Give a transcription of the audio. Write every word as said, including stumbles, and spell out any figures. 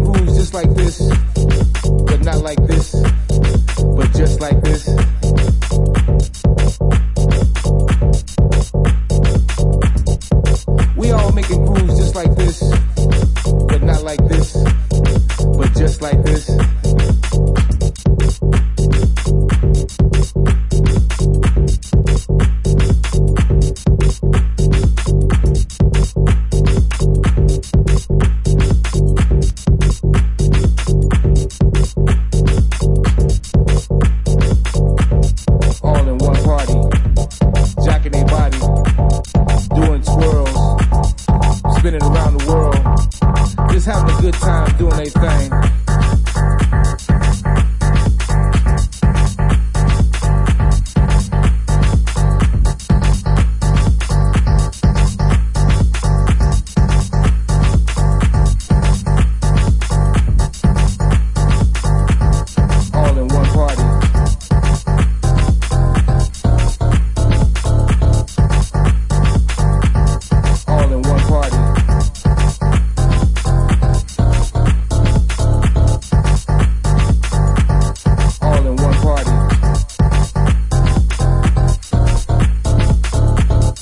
grooves just like this, but not like this, but just like this. We all making grooves just like this, but not like this, but just like this. Spinning around the world, just having a good time doing their thing.